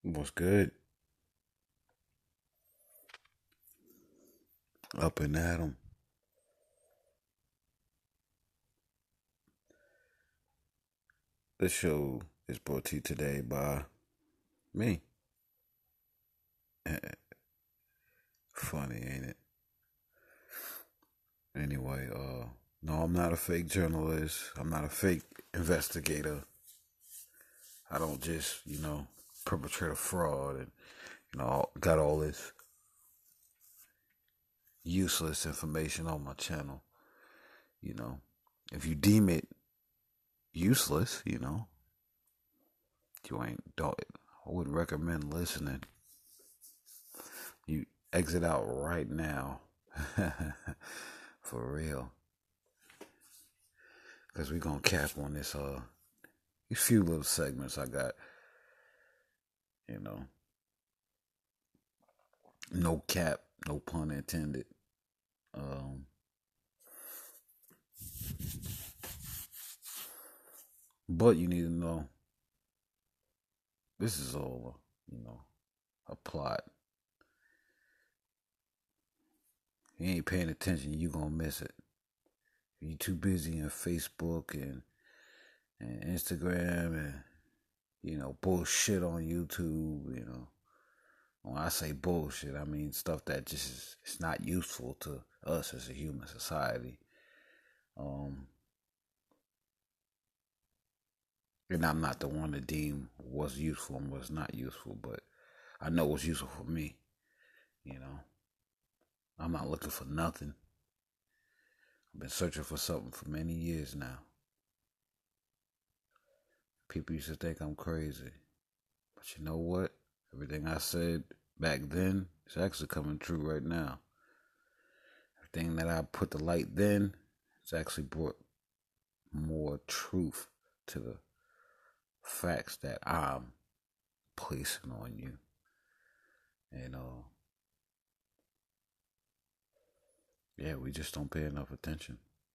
What's good? Up and at 'em. This show is brought to you today by me. Funny, ain't it? Anyway, no, I'm not a fake journalist. I'm not a fake investigator. I don't just, perpetrate a fraud and, got all this useless information on my channel. You know, if you deem it useless, you ain't, don't, I wouldn't recommend listening. You exit out right now. For real. Because we're going to cap on this, these few little segments I got. No cap, no pun intended. But you need to know, this is all, a plot. If you ain't paying attention, you gonna miss it. If you too busy in Facebook and Instagram and, bullshit on YouTube, When I say bullshit, I mean stuff that just is, it's not useful to us as a human society. And I'm not the one to deem what's useful and what's not useful, but I know what's useful for me. I'm not looking for nothing. I've been searching for something for many years now. People used to think I'm crazy. But you know what? Everything I said back then is actually coming true right now. Everything that I put the light then, it's actually brought more truth to the facts that I'm placing on you. And yeah, we just don't pay enough attention.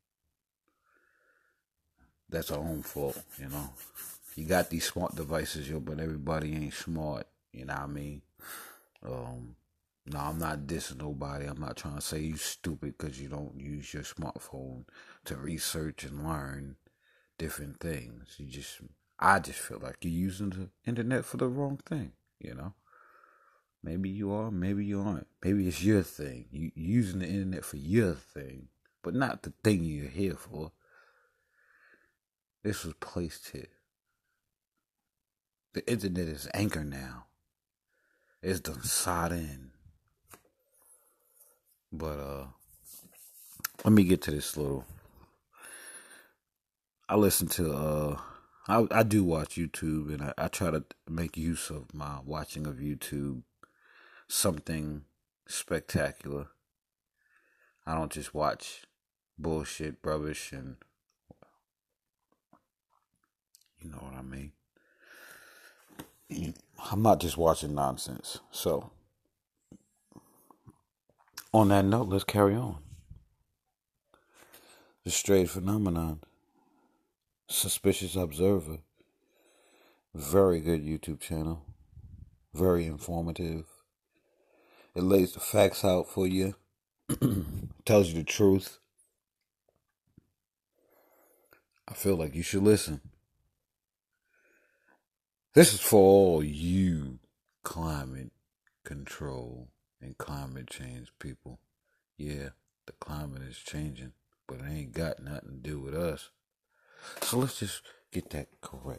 That's our own fault, You got these smart devices, but everybody ain't smart, you know what I mean? No, I'm not dissing nobody. I'm not trying to say you stupid because you don't use your smartphone to research and learn different things. I just feel like you're using the internet for the wrong thing, Maybe you are, maybe you aren't. Maybe it's your thing. You using the internet for your thing, but not the thing you're here for. This was placed here. The internet is anchor now. It's done sod in. But let me get to this little. I listen to I do watch YouTube, and I try to make use of my watching of YouTube something spectacular. I don't just watch bullshit, rubbish, and you know what I mean. I'm not just watching nonsense. So, on that note, let's carry on. The Strayed Phenomenon. Suspicious Observer. Very good YouTube channel. Very informative. It lays the facts out for you. Tells you the truth. I feel like you should listen. This is for all you climate control and climate change people. Yeah, the climate is changing, but it ain't got nothing to do with us. So let's just get that correct,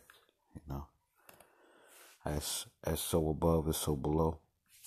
As so above is so below.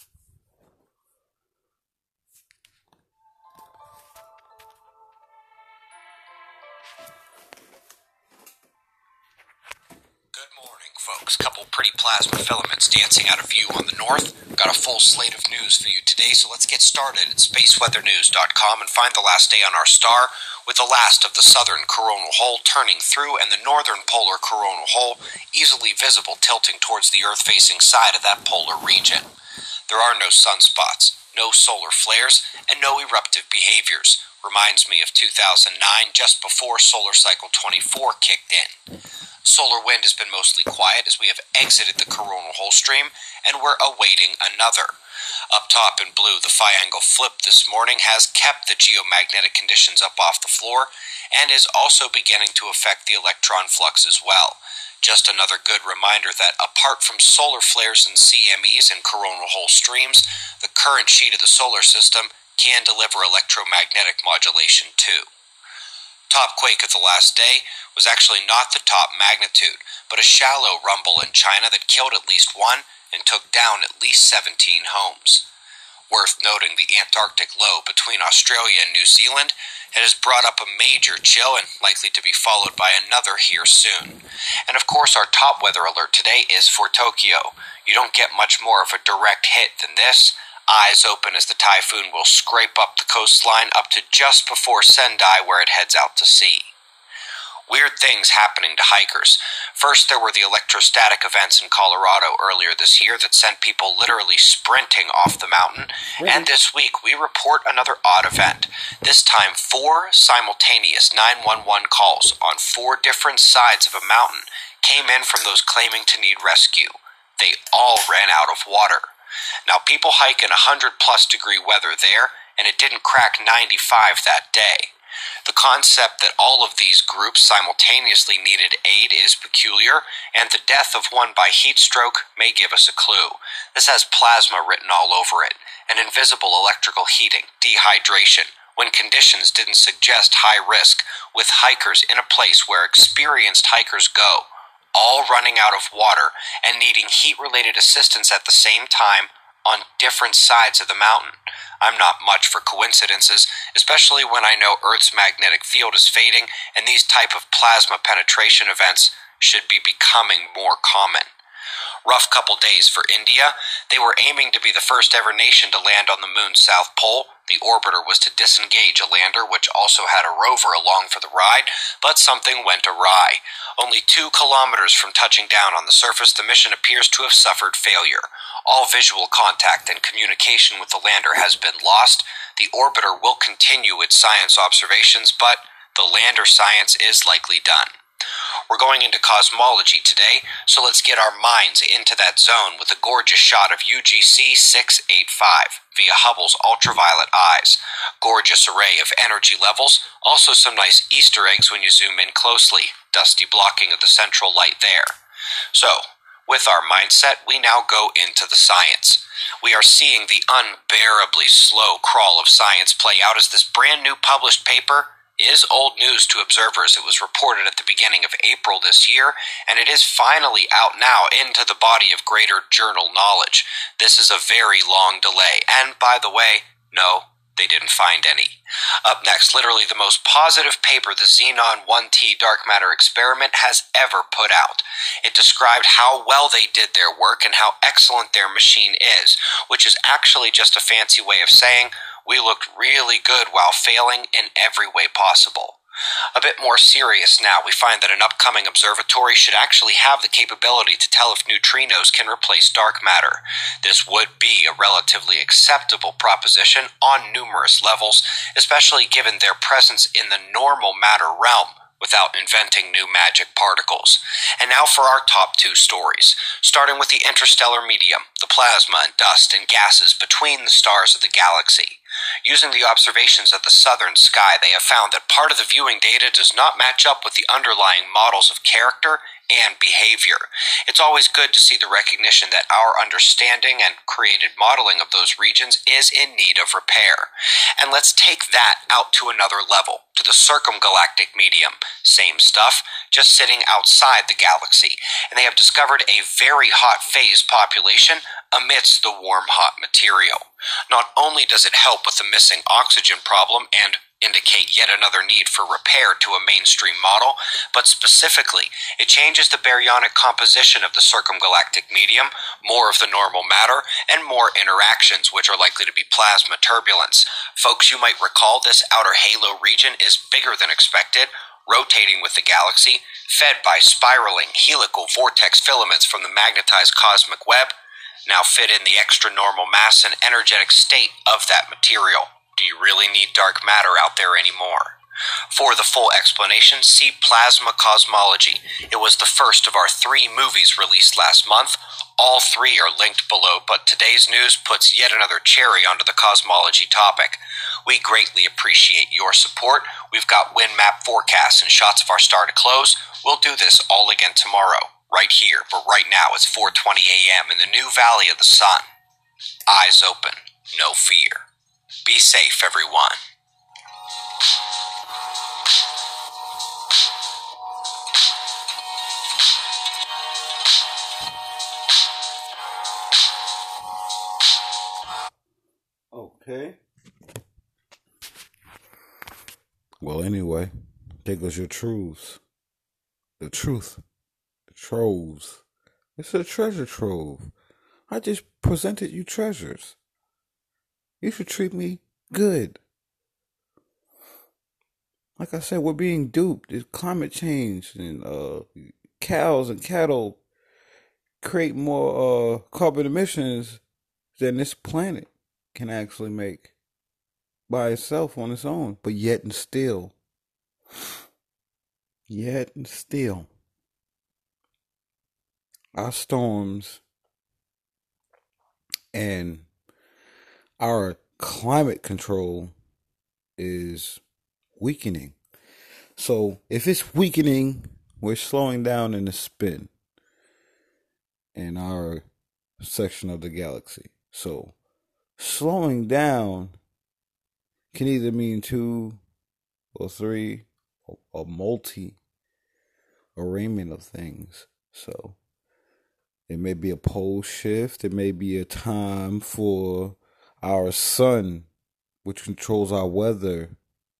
Good morning, folks. Couple pretty plasma filaments dancing out of view on the north. Got a full slate of news for you today, so let's get started at spaceweathernews.com and find the last day on our star, with the last of the southern coronal hole turning through and the northern polar coronal hole easily visible tilting towards the Earth-facing side of that polar region. There are no sunspots, no solar flares, and no eruptive behaviors. Reminds me of 2009, just before solar cycle 24 kicked in. Solar wind has been mostly quiet as we have exited the coronal hole stream, and we're awaiting another. Up top in blue, the phi angle flip this morning has kept the geomagnetic conditions up off the floor and is also beginning to affect the electron flux as well. Just another good reminder that apart from solar flares and CMEs and coronal hole streams, the current sheet of the solar system can deliver electromagnetic modulation too. Top quake of the last day was actually not the top magnitude, but a shallow rumble in China that killed at least one and took down at least 17 homes. Worth noting, the Antarctic low between Australia and New Zealand has brought up a major chill and likely to be followed by another here soon. And of course, our top weather alert today is for Tokyo. You don't get much more of a direct hit than this. Eyes open as the typhoon will scrape up the coastline up to just before Sendai, where it heads out to sea. Weird things happening to hikers. First, there were the electrostatic events in Colorado earlier this year that sent people literally sprinting off the mountain. Really? And this week, we report another odd event. This time, 4 simultaneous 911 calls on 4 different sides of a mountain came in from those claiming to need rescue. They all ran out of water. Now, people hike in 100-plus degree weather there, and it didn't crack 95 that day. The concept that all of these groups simultaneously needed aid is peculiar, and the death of one by heat stroke may give us a clue. This has plasma written all over it, and invisible electrical heating, dehydration, when conditions didn't suggest high risk, with hikers in a place where experienced hikers go, all running out of water and needing heat-related assistance at the same time on different sides of the mountain. I'm not much for coincidences, especially when I know Earth's magnetic field is fading and these type of plasma penetration events should be becoming more common. Rough couple days for India. They were aiming to be the first ever nation to land on the moon's south pole. The orbiter was to disengage a lander, which also had a rover along for the ride, but something went awry. Only 2 kilometers from touching down on the surface, the mission appears to have suffered failure. All visual contact and communication with the lander has been lost. The orbiter will continue its science observations, but the lander science is likely done. We're going into cosmology today, so let's get our minds into that zone with a gorgeous shot of UGC 685 via Hubble's ultraviolet eyes. Gorgeous array of energy levels, also some nice Easter eggs when you zoom in closely, dusty blocking of the central light there. So, with our mindset, we now go into the science. We are seeing the unbearably slow crawl of science play out as this brand new published paper is old news to observers. It was reported at the beginning of April this year, and it is finally out now into the body of greater journal knowledge. This is a very long delay, and by the way, no, they didn't find any. Up next, literally the most positive paper the Xenon 1T dark matter experiment has ever put out. It described how well they did their work and how excellent their machine is, which is actually just a fancy way of saying we looked really good while failing in every way possible. A bit more serious now, we find that an upcoming observatory should actually have the capability to tell if neutrinos can replace dark matter. This would be a relatively acceptable proposition on numerous levels, especially given their presence in the normal matter realm, without inventing new magic particles. And now for our top 2 stories, starting with the interstellar medium, the plasma and dust and gases between the stars of the galaxy. Using the observations of the southern sky, they have found that part of the viewing data does not match up with the underlying models of character and behavior. It's always good to see the recognition that our understanding and created modeling of those regions is in need of repair. And let's take that out to another level, to the circumgalactic medium. Same stuff, just sitting outside the galaxy. And they have discovered a very hot phase population amidst the warm hot material. Not only does it help with the missing oxygen problem and indicate yet another need for repair to a mainstream model, but specifically, it changes the baryonic composition of the circumgalactic medium, more of the normal matter, and more interactions, which are likely to be plasma turbulence. Folks, you might recall this outer halo region is bigger than expected, rotating with the galaxy, fed by spiraling helical vortex filaments from the magnetized cosmic web. Now fit in the extra normal mass and energetic state of that material. Do you really need dark matter out there anymore? For the full explanation, see Plasma Cosmology. It was the first of our 3 movies released last month. All 3 are linked below, but today's news puts yet another cherry onto the cosmology topic. We greatly appreciate your support. We've got wind map forecasts and shots of our star to close. We'll do this all again tomorrow, right here, but right now it's 4:20 a.m. in the new Valley of the Sun. Eyes open, no fear. Be safe, everyone. Okay. Well, anyway, there goes your truths. The truth. The troves. It's a treasure trove. I just presented you treasures. You should treat me good. Like I said, we're being duped. It's climate change and cows and cattle create more carbon emissions than this planet can actually make by itself on its own. But yet and still, our storms and our climate control is weakening. So if it's weakening, we're slowing down in the spin in our section of the galaxy. So slowing down can either mean 2 or 3 or multi arraignment of things. So it may be a pole shift. It may be a time for our sun, which controls our weather.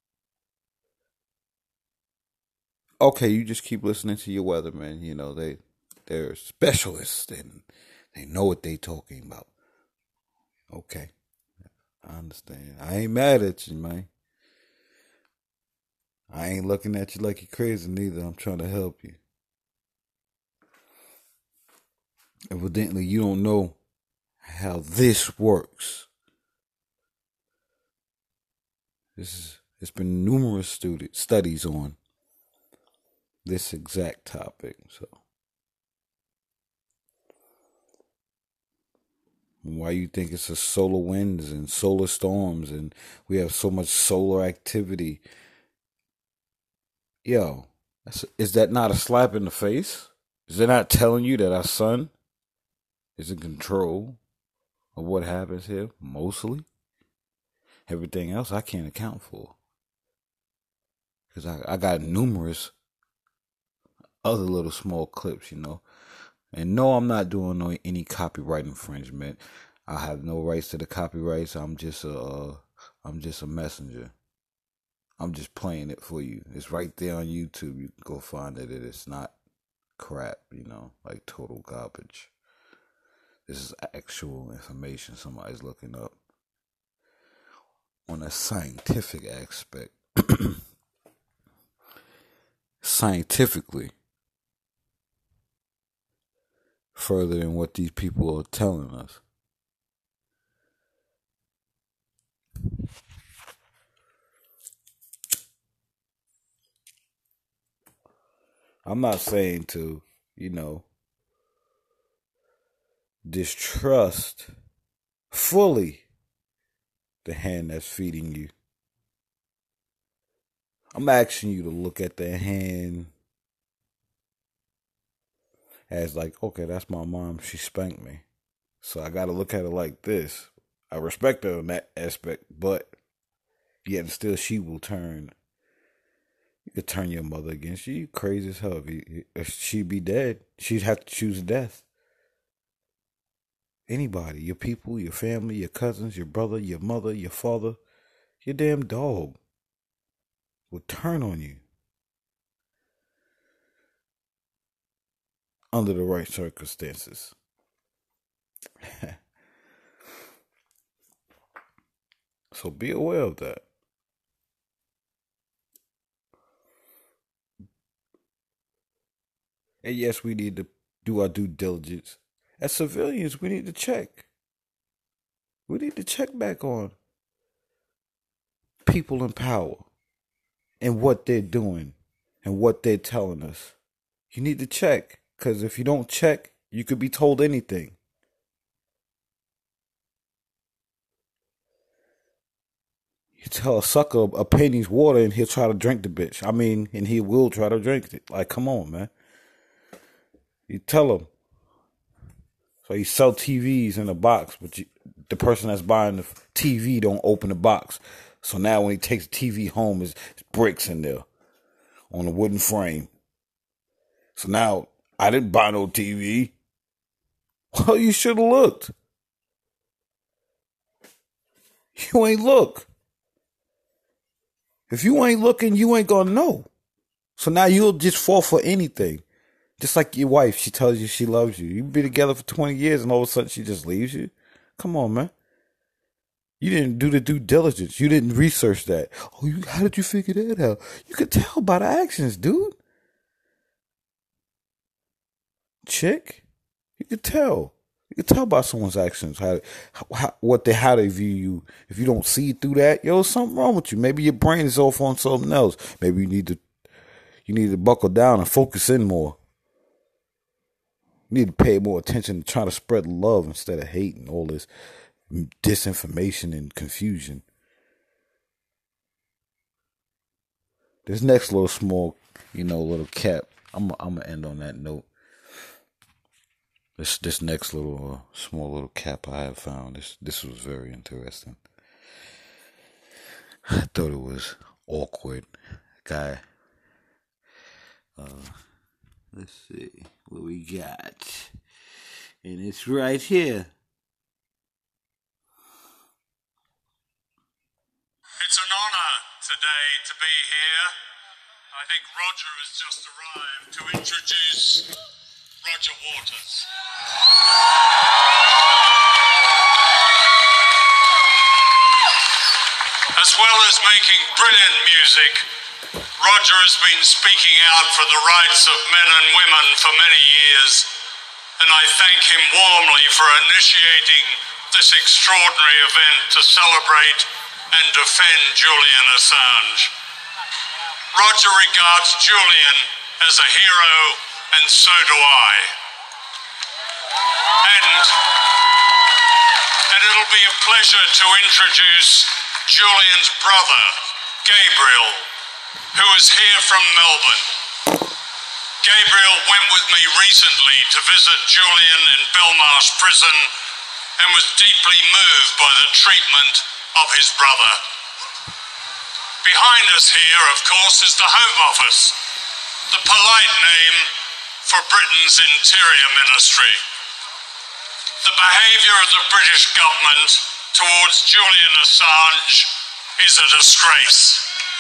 Okay, you just keep listening to your weatherman. You know, they're specialists and they know what they talking about. Okay, I understand. I ain't mad at you, man. I ain't looking at you like you're crazy neither. I'm trying to help you. Evidently, you don't know how this works. It's been numerous studies on this exact topic. So, why you think it's a solar winds and solar storms and we have so much solar activity? Yo, is that not a slap in the face? Is it not telling you that our sun is in control of what happens here? Mostly. Everything else I can't account for. Because I got numerous other little small clips, you know. And no, I'm not doing any copyright infringement. I have no rights to the copyrights. I'm just a messenger. I'm just playing it for you. It's right there on YouTube. You can go find it. It's not crap, you know, like total garbage. This is actual information somebody's looking up on a scientific aspect. Scientifically, further than what these people are telling us. I'm not saying to, you know, distrust fully the hand that's feeding you. I'm asking you to look at the hand as like, okay, that's my mom. She spanked me. So I got to look at it like this. I respect her in that aspect, but yet and still she will turn. You could turn your mother against you. You crazy as hell. If she'd be dead, she'd have to choose death. Anybody, your people, your family, your cousins, your brother, your mother, your father, your damn dog will turn on you under the right circumstances. So be aware of that. And yes, we need to do our due diligence. As civilians, we need to check. We need to check back on people in power and what they're doing and what they're telling us. You need to check, because if you don't check, you could be told anything. You tell a sucker a penny's water and he'll try to drink the bitch. And he will try to drink it. Like, come on, man. You tell him. So you sell TVs in a box, but the person that's buying the TV don't open the box. So now when he takes the TV home, it's bricks in there on a wooden frame. So now, I didn't buy no TV. Well, you should have looked. You ain't look. If you ain't looking, you ain't gonna know. So now you'll just fall for anything. Just like your wife, she tells you she loves you. You've been together for 20 years and all of a sudden she just leaves you. Come on, man. You didn't do the due diligence. You didn't research that. Oh, how did you figure that out? You could tell by the actions, dude. Chick, you could tell. You could tell by someone's actions how they view you. If you don't see through that, something wrong with you. Maybe your brain is off on something else. Maybe you need to buckle down and focus in more. You need to pay more attention to trying to spread love instead of hate and all this disinformation and confusion. This next little small, little cap. I'm gonna end on that note. This next little small little cap I have found. This was very interesting. I thought it was awkward. Guy. Let's see what we got. And it's right here. It's an honor today to be here. I think Roger has just arrived to introduce Roger Waters. As well as making brilliant music, Roger has been speaking out for the rights of men and women for many years, and I thank him warmly for initiating this extraordinary event to celebrate and defend Julian Assange. Roger regards Julian as a hero, and so do I. And it'll be a pleasure to introduce Julian's brother, Gabriel, who is here from Melbourne. Gabriel went with me recently to visit Julian in Belmarsh Prison and was deeply moved by the treatment of his brother. Behind us here, of course, is the Home Office, the polite name for Britain's Interior Ministry. The behaviour of the British government towards Julian Assange is a disgrace.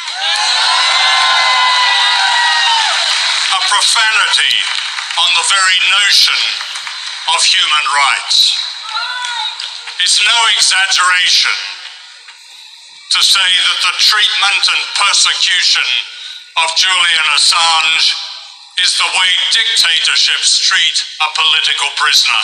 A profanity on the very notion of human rights. It's no exaggeration to say that the treatment and persecution of Julian Assange is the way dictatorships treat a political prisoner.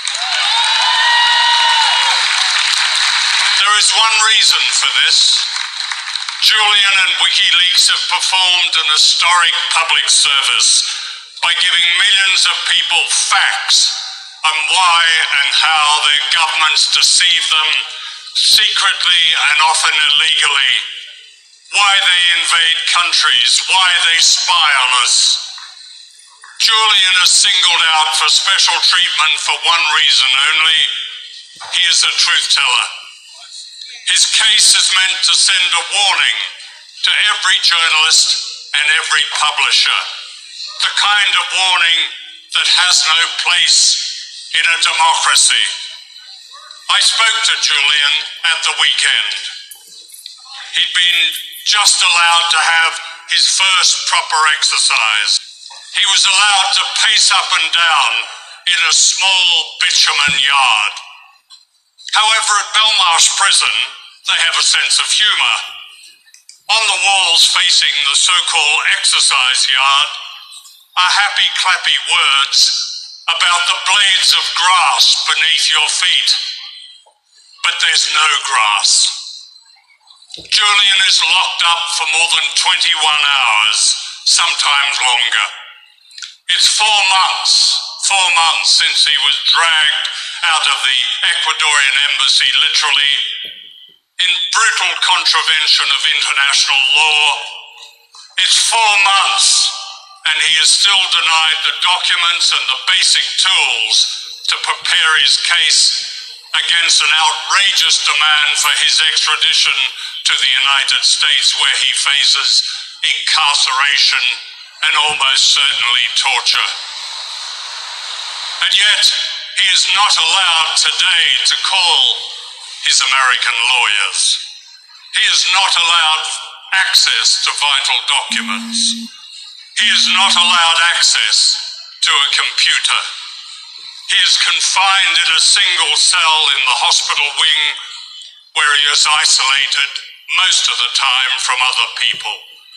There is one reason for this. Julian and WikiLeaks have performed an historic public service by giving millions of people facts on why and how their governments deceive them secretly and often illegally, why they invade countries, why they spy on us. Julian is singled out for special treatment for one reason only. He is a truth teller. His case is meant to send a warning to every journalist and every publisher, the kind of warning that has no place in a democracy. I spoke to Julian at the weekend. He'd been just allowed to have his first proper exercise. He was allowed to pace up and down in a small bitumen yard. However, at Belmarsh Prison, they have a sense of humour. On the walls facing the so-called exercise yard are happy-clappy words about the blades of grass beneath your feet. But there's no grass. Julian is locked up for more than 21 hours, sometimes longer. It's 4 months since he was dragged out of the Ecuadorian embassy, literally in brutal contravention of international law. It's 4 months, and he is still denied the documents and the basic tools to prepare his case against an outrageous demand for his extradition to the United States, where he faces incarceration and almost certainly torture. And yet, he is not allowed today to call his American lawyers. He is not allowed access to vital documents. He is not allowed access to a computer. He is confined in a single cell in the hospital wing, where he is isolated most of the time from other people.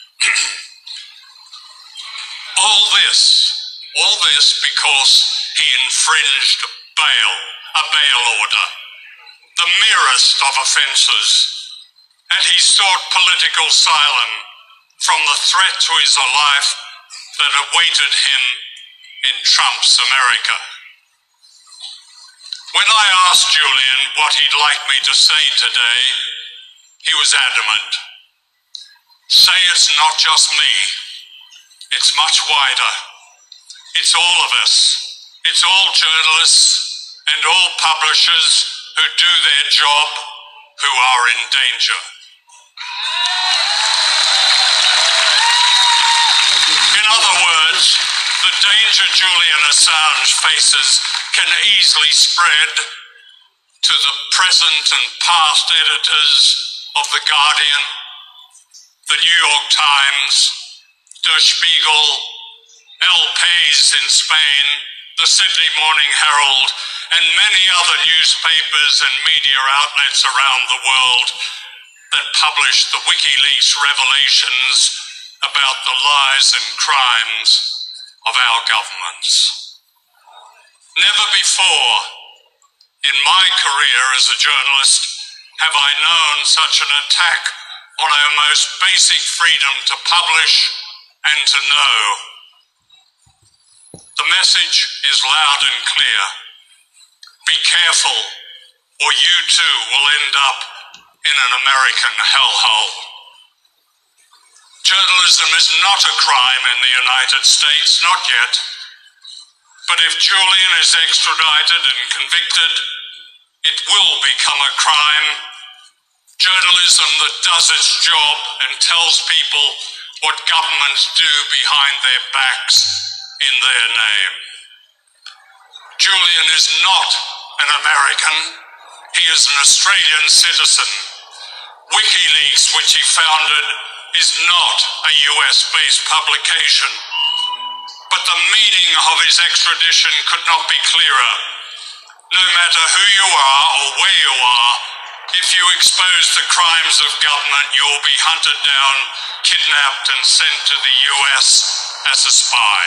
All this because he infringed a bail order, the merest of offences, and he sought political asylum from the threat to his life that awaited him in Trump's America. When I asked Julian what he'd like me to say today, he was adamant. Say it's not just me. It's much wider. It's all of us. It's all journalists and all publishers who do their job who are in danger. In other words, the danger Julian Assange faces can easily spread to the present and past editors of The Guardian, The New York Times, Der Spiegel, El País in Spain, the Sydney Morning Herald, and many other newspapers and media outlets around the world that publish the WikiLeaks revelations about the lies and crimes of our governments. Never before in my career as a journalist have I known such an attack on our most basic freedom to publish and to know. The message is loud and clear. Be careful, or you too will end up in an American hellhole. Journalism is not a crime in the United States, not yet. But if Julian is extradited and convicted, it will become a crime. Journalism that does its job and tells people what governments do behind their backs in their name. Julian is not an American. He is an Australian citizen. WikiLeaks, which he founded, is not a US-based publication. But the meaning of his extradition could not be clearer. No matter who you are or where you are, if you expose the crimes of government, you will be hunted down, kidnapped, and sent to the US as a spy.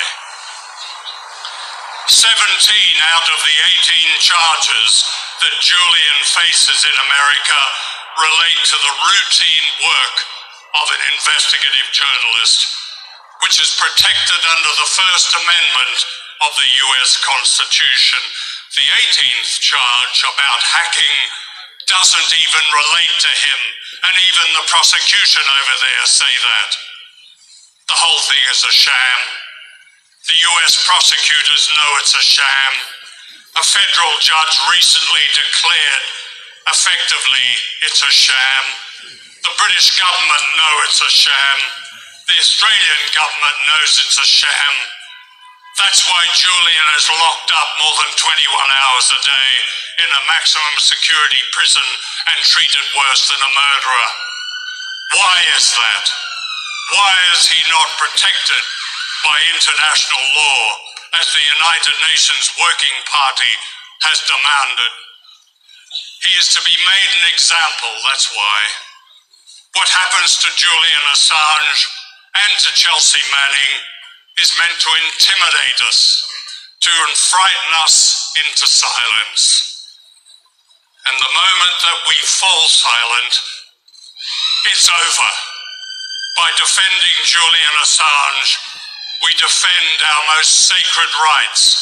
17 out of the 18 charges that Julian faces in America relate to the routine work of an investigative journalist, which is protected under the First Amendment of the US Constitution. The 18th charge about hacking doesn't even relate to him, and even the prosecution over there say that. The whole thing is a sham. The US prosecutors know it's a sham. A federal judge recently declared effectively it's a sham. The British government know it's a sham. The Australian government knows it's a sham. That's why Julian is locked up more than 21 hours a day in a maximum security prison and treated worse than a murderer. Why is that? Why is he not protected by international law as the United Nations Working Party has demanded? He is to be made an example, that's why. What happens to Julian Assange and to Chelsea Manning is meant to intimidate us, to frighten us into silence. And the moment that we fall silent, It's over. By defending Julian Assange, we defend our most sacred rights.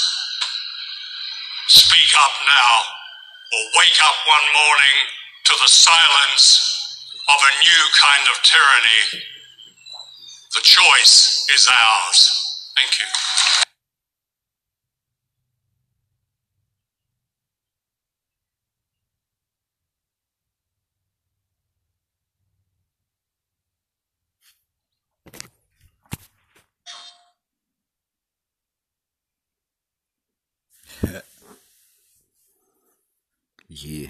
Speak up now, or wake up one morning to the silence of a new kind of tyranny. The choice is ours. Thank you. Yeah.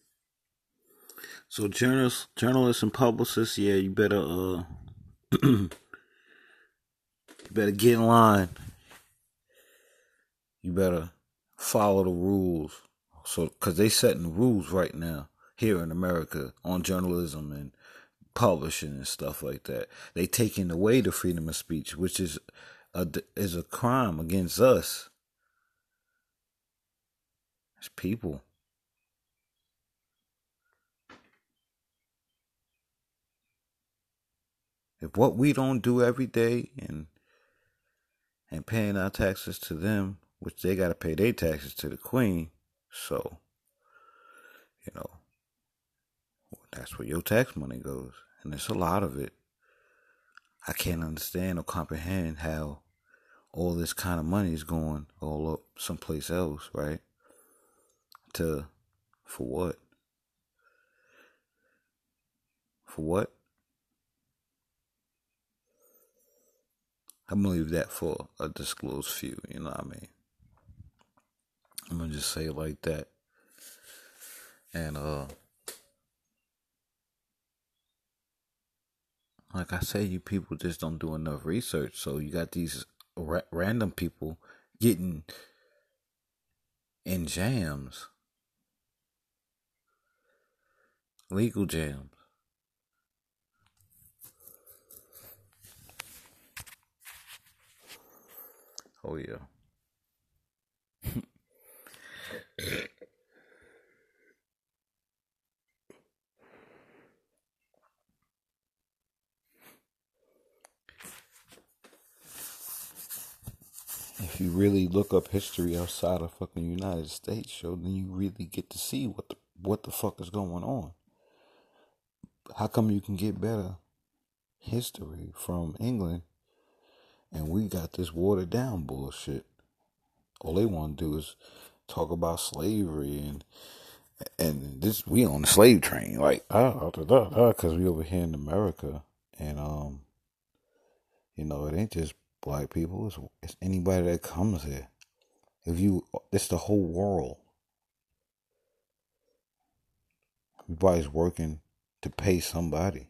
So journalists and publicists, yeah, you better you better get in line. You better follow the rules. So, cause they setting the rules right now here in America on journalism and publishing and stuff like that. They taking away the freedom of speech, which is a crime against us as people. If what we don't do every day and paying our taxes to them, which they got to pay their taxes to the Queen, so, you know, that's where your tax money goes. And there's a lot of it. I can't understand or comprehend how all this kind of money is going all up someplace else, right? For what? For what? I'm going to leave that for a disclosed few, you know what I mean? I'm going to just say it like that. And, like I say, you people just don't do enough research. So you got these random people getting in jams. Legal jams. Oh, yeah. If you really look up history outside of fucking United States, then you really get to see what the fuck is going on. How come you can get better history from England and we got this watered down bullshit? All they want to do is talk about slavery and this, we on the slave train, like, because we over here in America, and you know, it ain't just black people, it's anybody that comes here. It's the whole world. Everybody's working to pay somebody.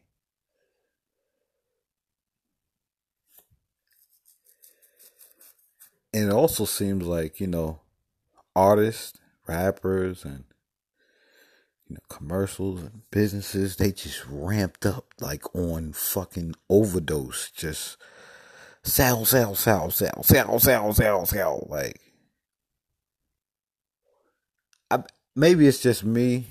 And it also seems like, you know, artists, rappers, and, you know, commercials and businesses, they just ramped up like on fucking overdose. Just sell. Like, maybe it's just me,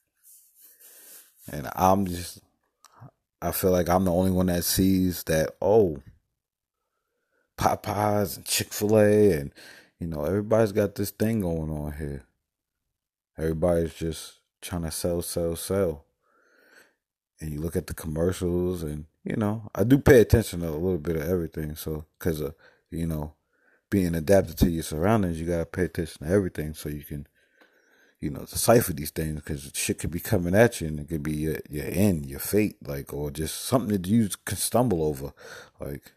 and I feel like I'm the only one that sees that, oh, Popeyes and Chick-fil-A, and, you know, everybody's got this thing going on here. Everybody's just trying to sell. And you look at the commercials, and, you know, I do pay attention to a little bit of everything. So, because of, you know, being adapted to your surroundings, you got to pay attention to everything so you can, you know, decipher these things, because shit could be coming at you, and it could be your end, your fate, like, or just something that you can stumble over. Like,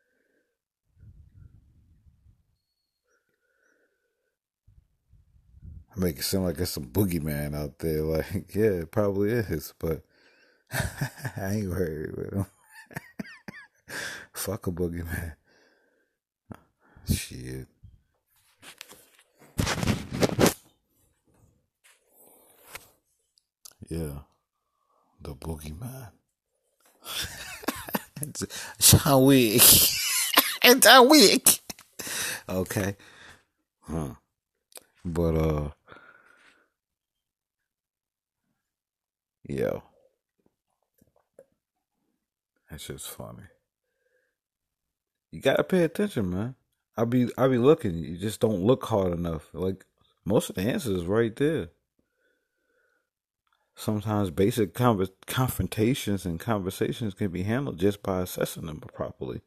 I make it seem like there's some boogeyman out there. Like, yeah, it probably is, but I ain't worried with him. Fuck a boogeyman. Shit. Yeah. The boogeyman. John Wick. John Wick. Okay. Huh. But, yo. That shit's funny. You gotta pay attention, man. I be looking. You just don't look hard enough. Like most of the answers is right there. Sometimes basic confrontations and conversations can be handled just by assessing them properly.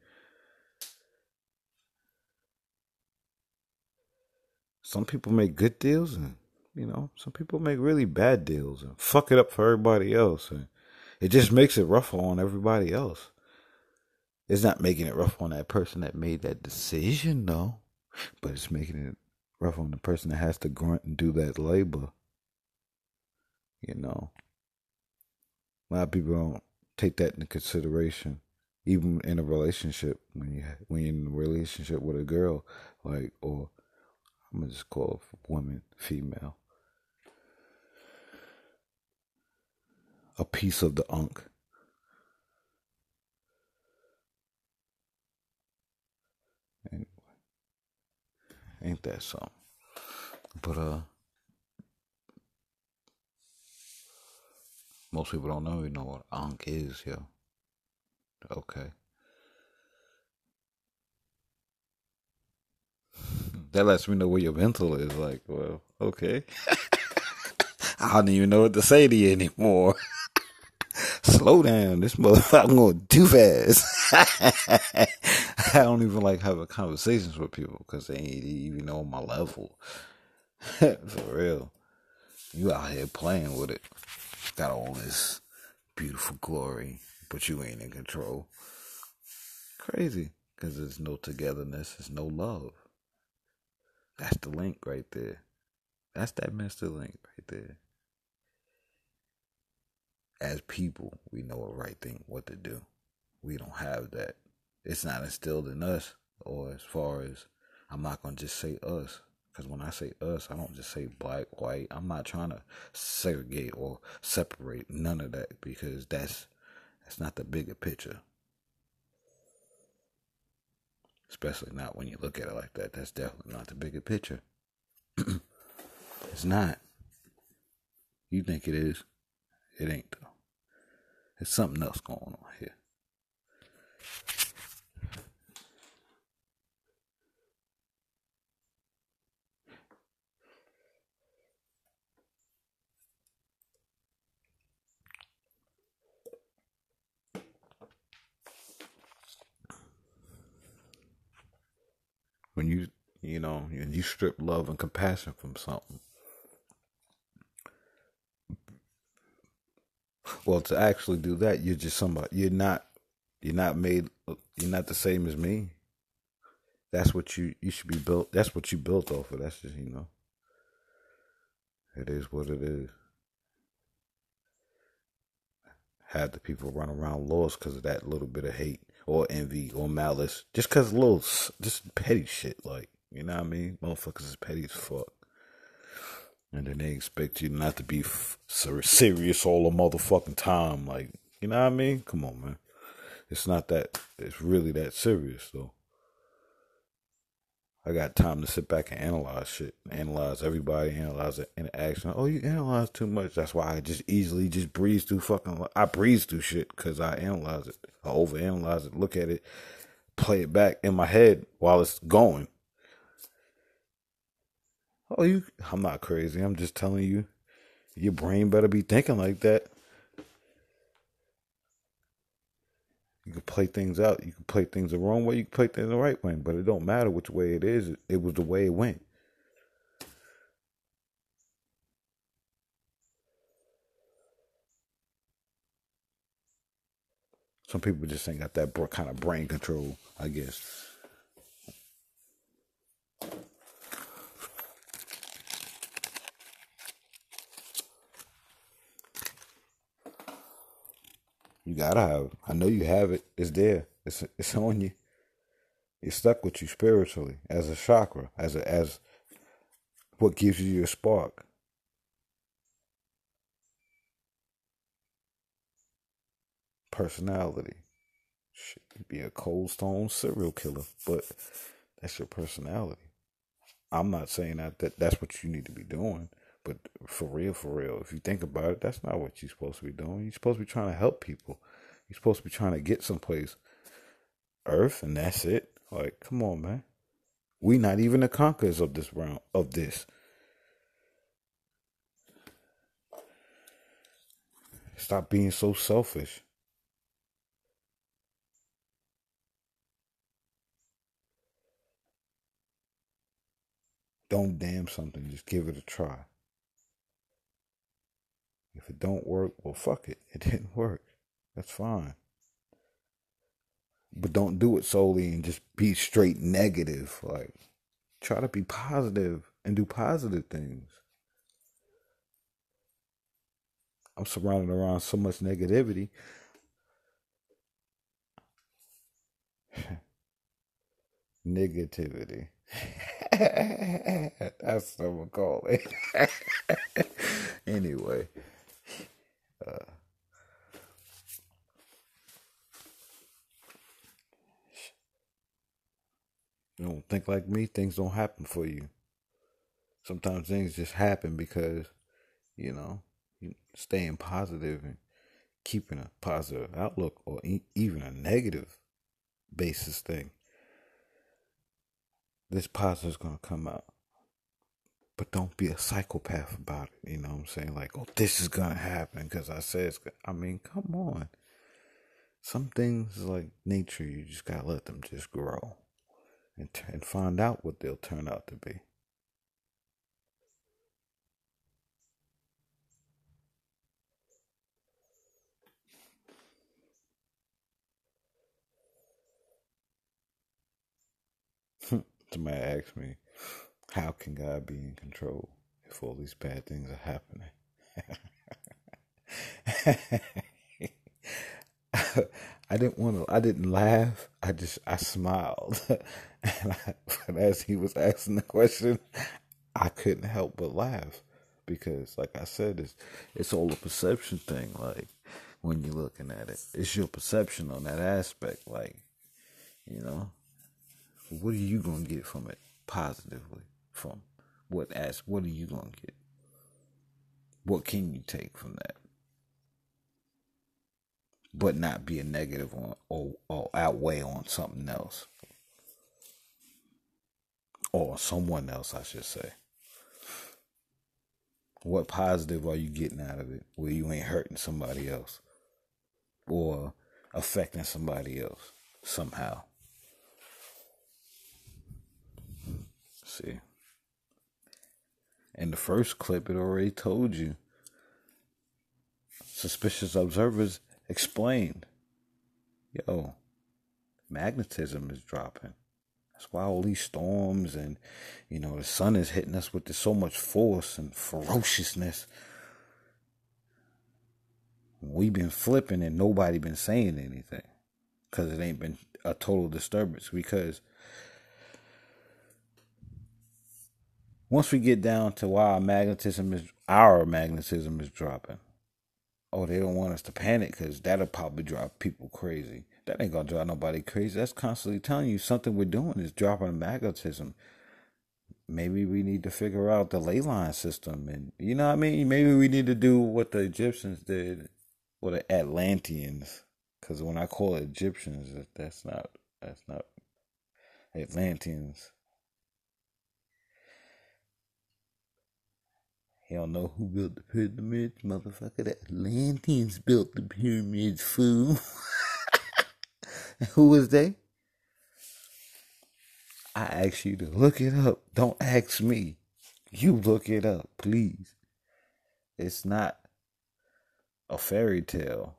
Some people make good deals, and some people make really bad deals and fuck it up for everybody else, and it just makes it rougher on everybody else. It's not making it rough on that person that made that decision, though, but it's making it rough on the person that has to grunt and do that labor. A lot of people don't take that into consideration, even in a relationship. When you're in a relationship with a girl, or I'm gonna just call it woman, female, a piece of the unk. Anyway, ain't that something? But most people don't even know what unk is, yo. Okay. That lets me know where your mental is. Like, well, okay. I don't even know what to say to you anymore. Slow down. This motherfucker going too fast. I don't even like having conversations with people because they ain't even on my level. For real. You out here playing with it. Got all this beautiful glory, but you ain't in control. Crazy. Because there's no togetherness. There's no love. That's the link right there. That's that Mr. Link right there. As people, we know the right thing, what to do. We don't have that. It's not instilled in us, or as far as, I'm not going to just say us. Because when I say us, I don't just say black, white. I'm not trying to segregate or separate none of that, because that's not the bigger picture. Especially not when you look at it like that. That's definitely not the bigger picture. It's not. You think it is. It ain't, though. There's something else going on here. When you strip love and compassion from something. Well, to actually do that, you're just somebody. You're not the same as me. That's what you should be built. That's what you built off of. That's just, it is what it is. Have the people run around lost because of that little bit of hate or envy or malice. Just because just petty shit. Like, you know what I mean? Motherfuckers is petty as fuck. And then they expect you not to be serious all the motherfucking time. Like, you know what I mean? Come on, man. It's not that. It's really that serious, though. I got time to sit back and analyze shit. Analyze everybody. Analyze the interaction. Oh, you analyze too much. That's why I just easily just breeze through I breeze through shit because I analyze it. I overanalyze it. Look at it. Play it back in my head while it's going. Oh, I'm not crazy. I'm just telling you, your brain better be thinking like that. You can play things out. You can play things the wrong way. You can play things the right way. But it don't matter which way it is. It was the way it went. Some people just ain't got that kind of brain control, I guess. You gotta have it. I know you have it. It's there. It's on you. It's stuck with you spiritually as a chakra, as what gives you your spark. Personality. Shit, you'd be a cold stone serial killer, but that's your personality. I'm not saying that's what you need to be doing, but for real, if you think about it, that's not what you're supposed to be doing. You're supposed to be trying to help people. You're supposed to be trying to get someplace. Earth, and that's it. Like, come on, man. We not even the conquerors of this round of this. Stop being so selfish. Don't damn something. Just give it a try. If it don't work, well, fuck it. It didn't work. That's fine. But don't do it solely and just be straight negative. Like, try to be positive and do positive things. I'm surrounded around so much negativity. Negativity. That's what I'm gonna call it. Anyway. You don't think like me, things don't happen for you. Sometimes things just happen because, you know, you staying positive and keeping a positive outlook or even a negative basis thing. This positive is going to come out. But don't be a psychopath about it. You know what I'm saying? Like, oh, this is going to happen because I said it's going to. I mean, come on. Some things like nature, you just got to let them just grow and find out what they'll turn out to be. Somebody asked me, how can God be in control if all these bad things are happening? I didn't laugh. I smiled. But as he was asking the question, I couldn't help but laugh because, like I said, it's all a perception thing. Like, when you're looking at it, it's your perception on that aspect. Like, you know, what are you going to get from it positively? From what are you going to get? What can you take from that? But not be a negative on or outweigh on something else. Or someone else, I should say. What positive are you getting out of it where you ain't hurting somebody else? Or affecting somebody else somehow? See. In the first clip, it already told you. Suspicious observers explained. Yo, magnetism is dropping. That's why all these storms and, you know, the sun is hitting us with so much force and ferociousness. We've been flipping and nobody been saying anything because it ain't been a total disturbance. Because once we get down to why our magnetism is dropping, oh, they don't want us to panic because that'll probably drive people crazy. That ain't gonna drive nobody crazy. That's constantly telling you something we're doing is dropping the magnetism. Maybe we need to figure out the ley line system, and you know what I mean. Maybe we need to do what the Egyptians did, or the Atlanteans. Because when I call it Egyptians, that's not Atlanteans. You don't know who built the pyramids, motherfucker. The Atlanteans built the pyramids, fool. Who was they? I ask you to look it up. Don't ask me. You look it up, please. It's not a fairy tale.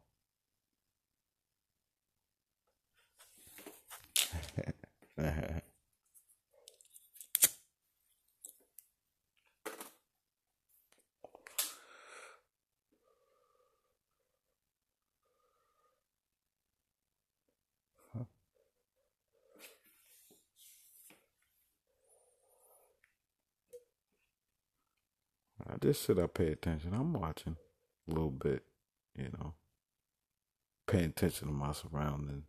I just sit up, pay attention. I'm watching a little bit, you know, paying attention to my surroundings.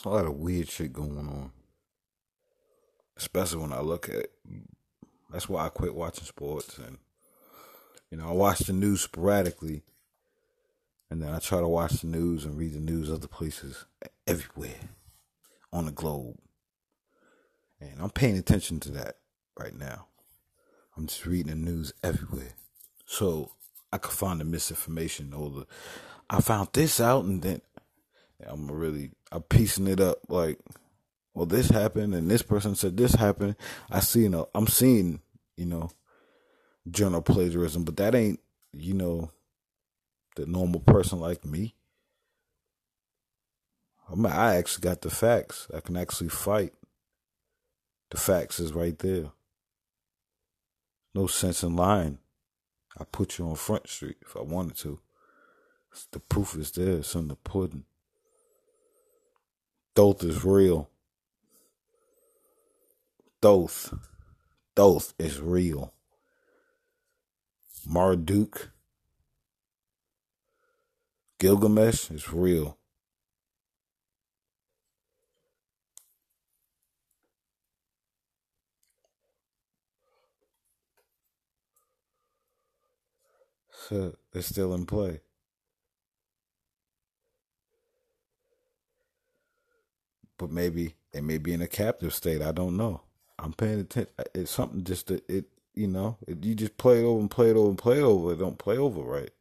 There's a lot of weird shit going on. Especially when I look at, that's why I quit watching sports. And, I watch the news sporadically. And then I try to watch the news and read the news other places everywhere on the globe. And I'm paying attention to that right now. I'm just reading the news everywhere. So I could find the misinformation or I found this out, and then I'm piecing it up like, well, this happened and this person said this happened. I'm seeing, journal plagiarism, but that ain't, the normal person like me. I actually got the facts. I can actually fight. The facts is right there. No sense in lying. I put you on Front Street if I wanted to. The proof is there. It's in the pudding. Thoth is real. Thoth is real. Marduk, Gilgamesh is real. So they're still in play. But maybe they may be in a captive state. I don't know. I'm paying attention. It's something just that you just play it over and play it over and play it over. It don't play over right.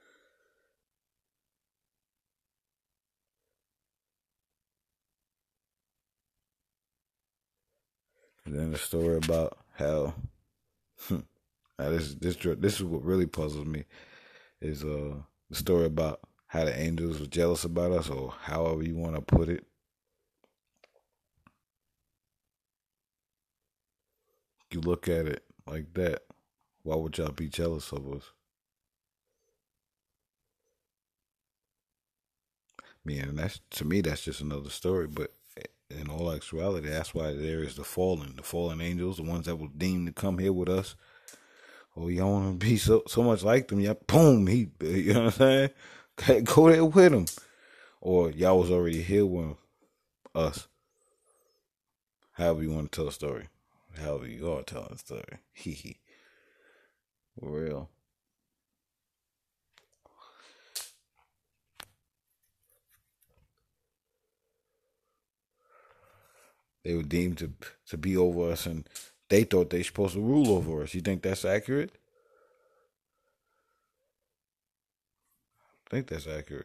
And then the story about how this is what really puzzles me is the story about how the angels were jealous about us, or however you want to put it. You look at it like that, why would y'all be jealous of us? To me, that's just another story. But in all actuality, that's why there is the fallen angels, the ones that were deemed to come here with us. Oh, y'all want to be so much like them? Yeah, boom, you know what I'm saying? Go there with them, or y'all was already here with us. However you want to tell a story. However you are telling a story. For real. They were deemed to be over us, and they thought they supposed to rule over us. You think that's accurate? I think that's accurate.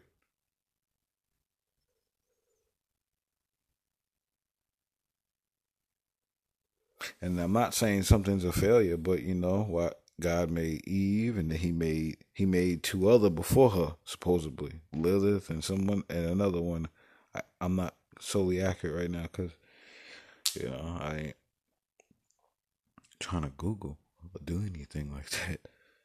And I'm not saying something's a failure, but what God made Eve, and then he made two other before her, supposedly Lilith and someone and another one. I'm not solely accurate right now because I ain't trying to Google or do anything like that.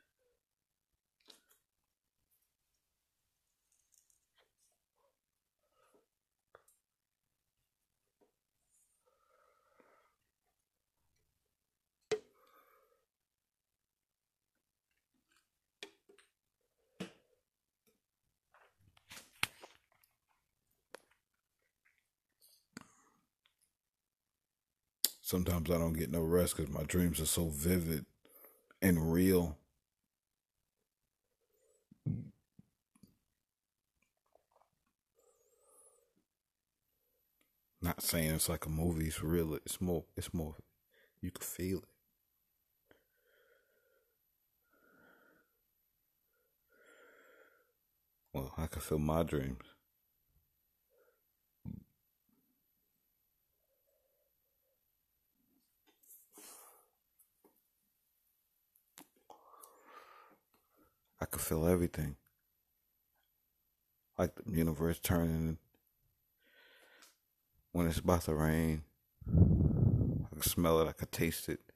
Sometimes I don't get no rest because my dreams are so vivid and real. Not saying it's like a movie. It's real. It's more. You can feel it. Well, I can feel my dreams. I could feel everything. Like the universe turning when it's about to rain. I could smell it. I could taste it.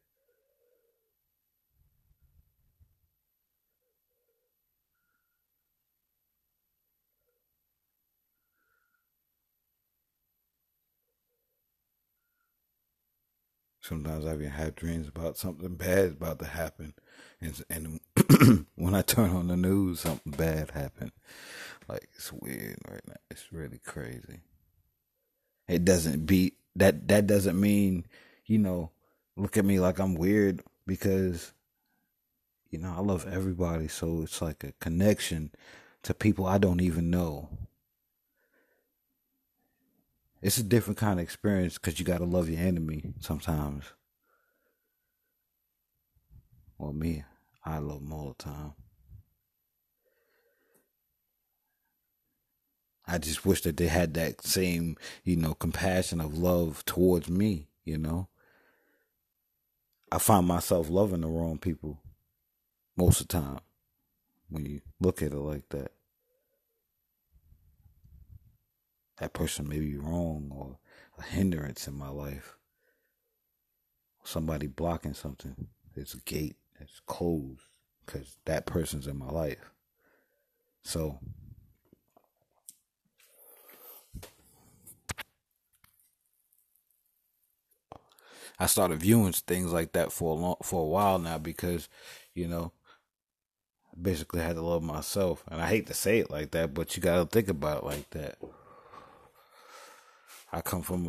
Sometimes I even have dreams about something bad about to happen. And when I turn on the news, something bad happened. Like, it's weird right now. It's really crazy. It doesn't be that doesn't mean, look at me like I'm weird, because I love everybody, so it's like a connection to people I don't even know. It's a different kind of experience because you got to love your enemy sometimes. Well, me, I love them all the time. I just wish that they had that same, compassion of love towards me, I find myself loving the wrong people most of the time when you look at it like that. That person may be wrong or a hindrance in my life. Somebody blocking something. There's a gate that's closed because that person's in my life. So I started viewing things like that for a while now, because, I basically had to love myself. And I hate to say it like that, but you gotta think about it like that. I come from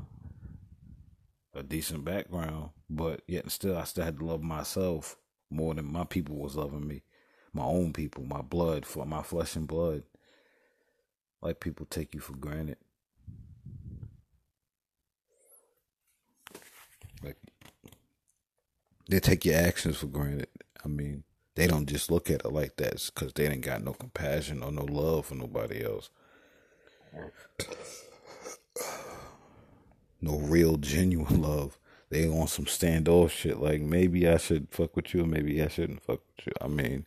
a decent background, but yet and still I still had to love myself more than my people was loving me. My own people, my blood, for my flesh and blood. Like, people take you for granted. Like, they take your actions for granted. I mean, they don't just look at it like that because they ain't got no compassion or no love for nobody else. No real, genuine love. They on some standoff shit, like, maybe I should fuck with you, or maybe I shouldn't fuck with you. I mean,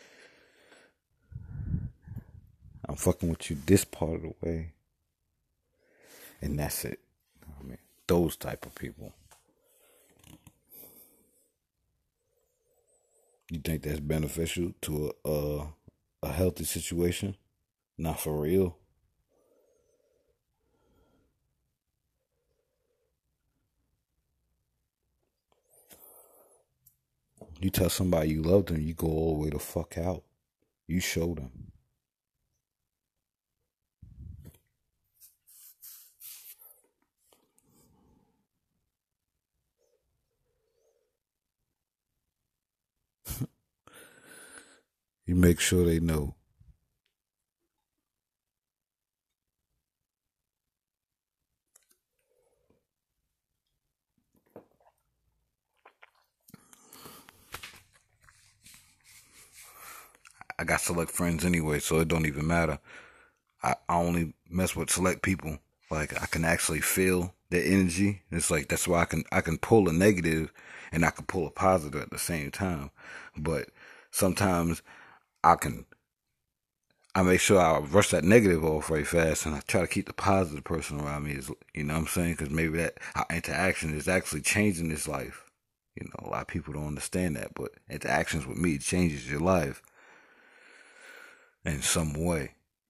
I'm fucking with you this part of the way, and that's it. I mean, those type of people. You think that's beneficial to a healthy situation? Not for real. You tell somebody you love them, you go all the way the fuck out. You show them. You make sure they know. I got select friends anyway, so it don't even matter. I only mess with select people. Like, I can actually feel their energy. It's like, that's why I can pull a negative and I can pull a positive at the same time. But sometimes I make sure I rush that negative off very fast, and I try to keep the positive person around me. You know what I'm saying? Because maybe that our interaction is actually changing this life. A lot of people don't understand that, but interactions with me changes your life in some way.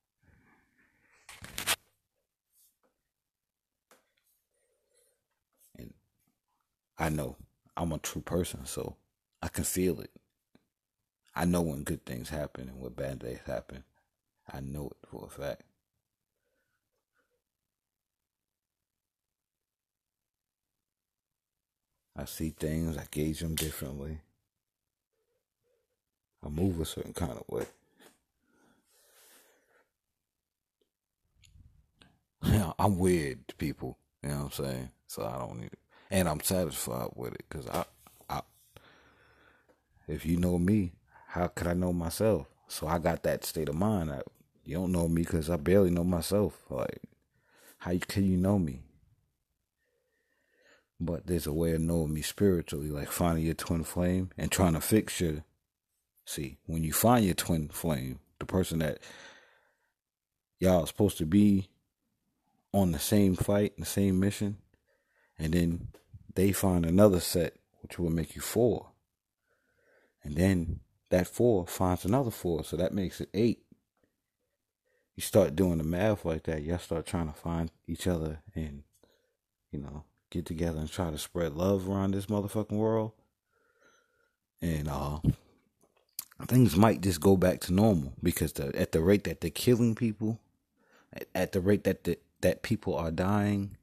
And I know I'm a true person, so I can feel it. I know when good things happen and when bad things happen. I know it for a fact. I see things, I gauge them differently. I move a certain kind of way. I'm weird to people, you know what I'm saying? So I don't need it. And I'm satisfied with it, because if you know me, how could I know myself? So I got that state of mind. You don't know me because I barely know myself. Like, how can you know me? But there's a way of knowing me spiritually, like finding your twin flame and trying to fix your... See, when you find your twin flame, the person that y'all are supposed to be on the same fight, the same mission, and then they find another set, which will make you 4. And then that 4 finds another 4, so that makes it 8. You start doing the math like that, y'all start trying to find each other and, get together and try to spread love around this motherfucking world. And things might just go back to normal, because at the rate that they're killing people, at the rate that that people are dying,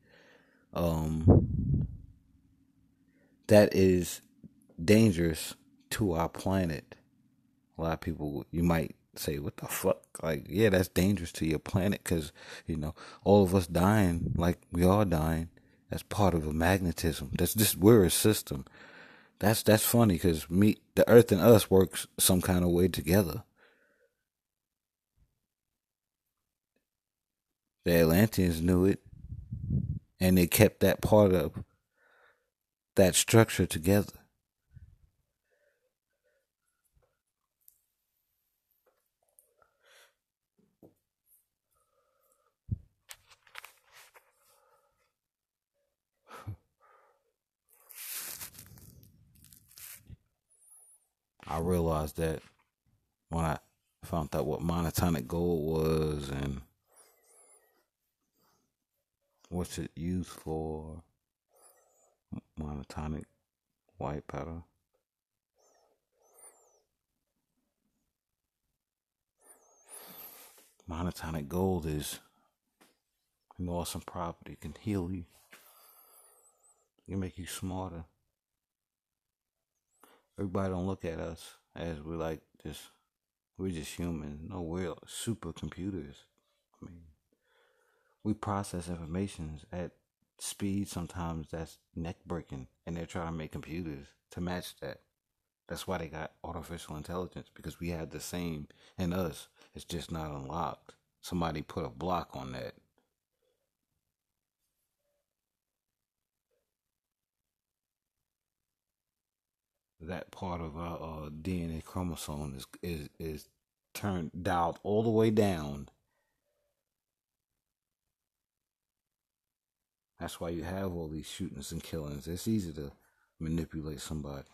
that is dangerous to our planet. A lot of people, you might say, what the fuck? Like, yeah, that's dangerous to your planet because, all of us dying, like we are dying, that's part of a magnetism. That's just, we're a system. That's funny because the earth and us works some kind of way together. The Atlanteans knew it, and they kept that part of that structure together. I realized that when I found out what monotonic gold was and what's it used for. Monotonic white powder. Monotonic gold is an awesome property. It can heal you. It can make you smarter. Everybody don't look at us as we're just humans. No, we're supercomputers. I mean, we process information at speed sometimes that's neck breaking, and they're trying to make computers to match that. That's why they got artificial intelligence, because we have the same in us. It's just not unlocked. Somebody put a block on that. That part of our DNA chromosome is turned dialed all the way down. That's why you have all these shootings and killings. It's easy to manipulate somebody,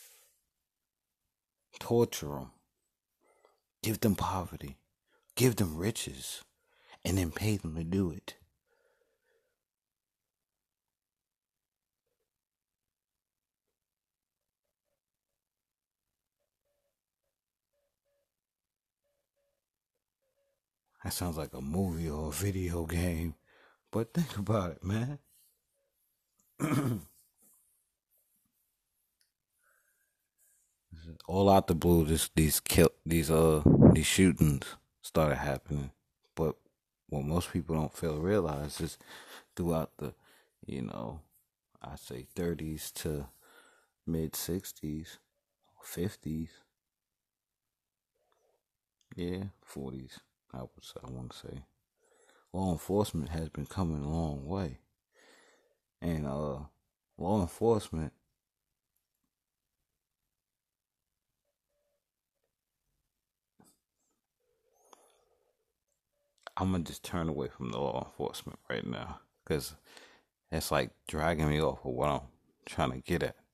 torture them, give them poverty, give them riches, and then pay them to do it. That sounds like a movie or a video game, but think about it, man. All out the blue, these shootings started happening. But what most people don't fail to realize is throughout the, I say 30s to mid 60s, 50s, yeah, 40s, I want to say, law enforcement has been coming a long way. And law enforcement, I'm going to just turn away from the law enforcement right now, because it's like dragging me off of what I'm trying to get at.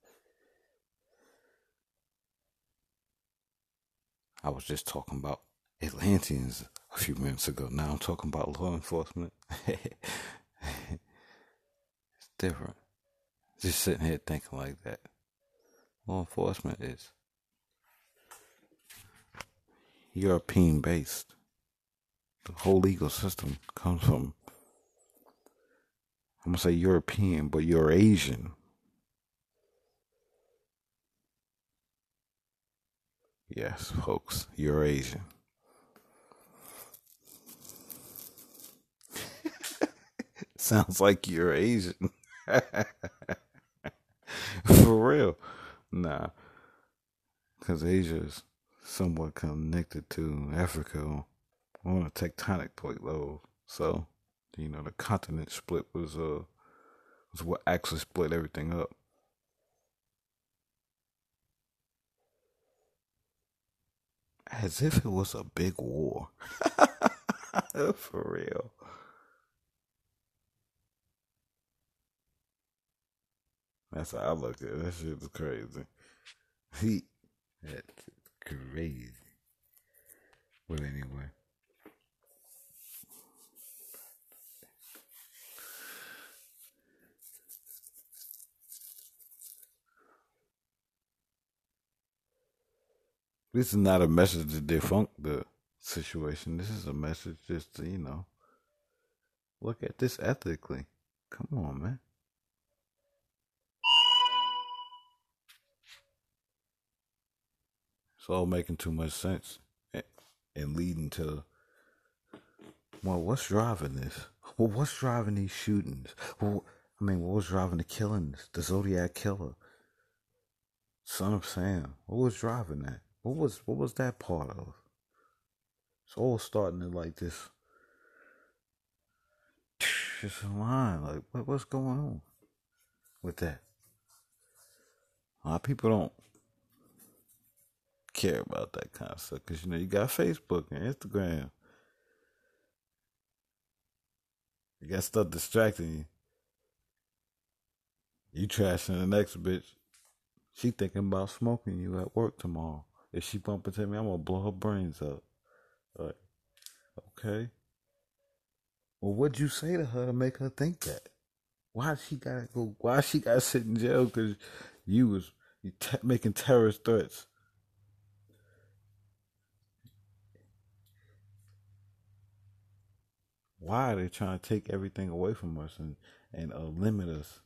I was just talking about Atlanteans a few minutes ago. Now I'm talking about law enforcement. It's different. Just sitting here thinking like that. Law enforcement is European based. The whole legal system comes from, I'm going to say European, but Eurasian. Yes, folks, Eurasian. Sounds like you're Asian. For real. Nah. Because Asia is somewhat connected to Africa on a tectonic plate level. So, the continent split was what actually split everything up. As if it was a big war. For real. That's how I look at it. That shit is crazy. That's crazy. But anyway. This is not a message to defunct the situation. This is a message just to, look at this ethically. Come on, man. It's all making too much sense and leading to, well, what's driving this? Well, what's driving these shootings? Well, what was driving the killings? The Zodiac Killer, Son of Sam. What was driving that? What was that part of? It's all starting to like this. Just a line. Like, what's going on with that? A lot of people don't care about that kind of stuff because, you got Facebook and Instagram. You got stuff distracting you. You trashing the next bitch. She thinking about smoking you at work tomorrow. If she bump into me, I'm gonna blow her brains up. Like, okay. Well, what'd you say to her to make her think that? Why she gotta go? Why she gotta sit in jail? Because you was making terrorist threats. Why are they trying to take everything away from us and limit us?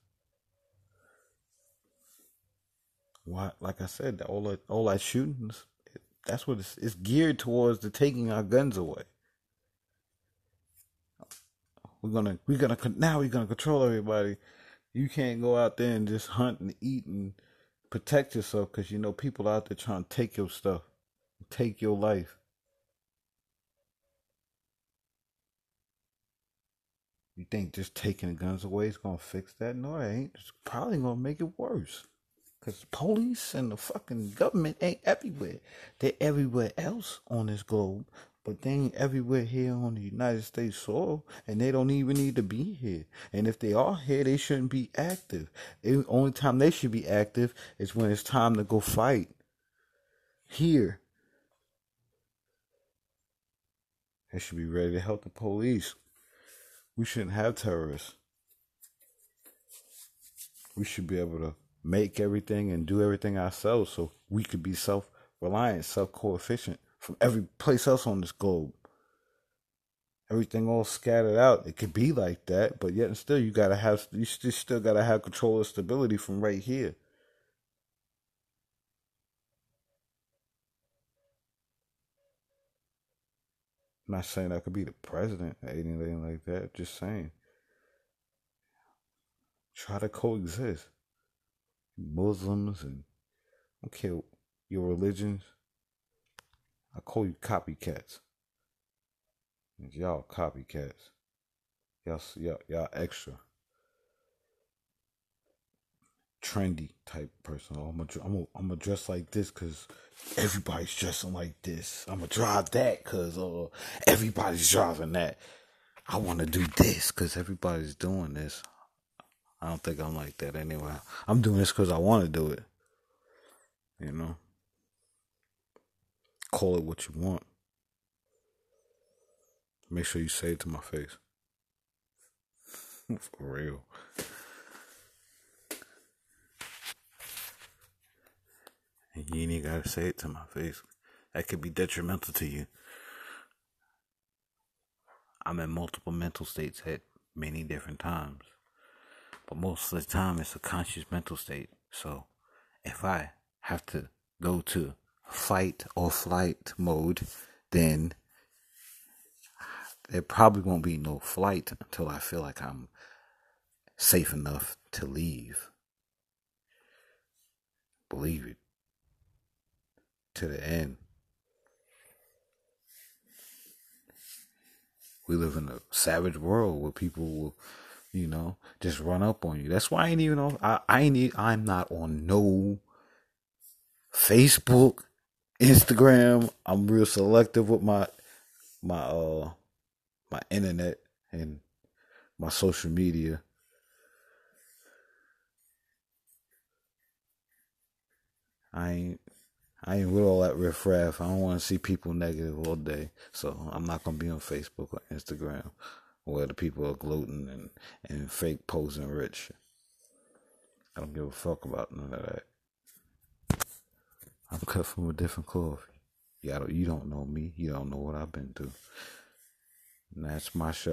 Why? Like I said, all that shootings, that's what it's geared towards, the taking our guns away. We're gonna control everybody. You can't go out there and just hunt and eat and protect yourself because people out there trying to take your stuff, take your life. You think just taking the guns away is gonna fix that? No, it ain't. It's probably gonna make it worse. Because the police and the fucking government ain't everywhere. They're everywhere else on this globe, but they ain't everywhere here on the United States soil, and they don't even need to be here. And if they are here, they shouldn't be active. The only time they should be active is when it's time to go fight. Here. They should be ready to help the police. We shouldn't have terrorists. We should be able to make everything and do everything ourselves so we could be self-reliant, self-coefficient from every place else on this globe. Everything all scattered out. It could be like that, but yet and still you still gotta have control of stability from right here. I'm not saying I could be the president or anything like that. Just saying. Try to coexist. Muslims and I don't care your religions. I call you copycats. Y'all copycats. Y'all extra. Trendy type person. I'm gonna dress like this because everybody's dressing like this. I'm gonna drive that because everybody's driving that. I want to do this because everybody's doing this. I don't think I'm like that anyway. I'm doing this because I want to do it. Call it what you want. Make sure you say it to my face. For real. And you ain't even gotta say it to my face. That could be detrimental to you. I'm in multiple mental states at many different times. But most of the time it's a conscious mental state. So if I have to go to fight or flight mode, then there probably won't be no flight until I feel like I'm safe enough to leave. Believe it. To the end. We live in a savage world where people will, just run up on you. That's why I ain't even on. I'm not on no Facebook, Instagram. I'm real selective with my internet and my social media. I ain't with all that riffraff. I don't want to see people negative all day. So I'm not going to be on Facebook or Instagram where the people are gloating and fake posing rich. I don't give a fuck about none of that. I'm cut from a different cloth. You don't know me. You don't know what I've been through. And that's my show.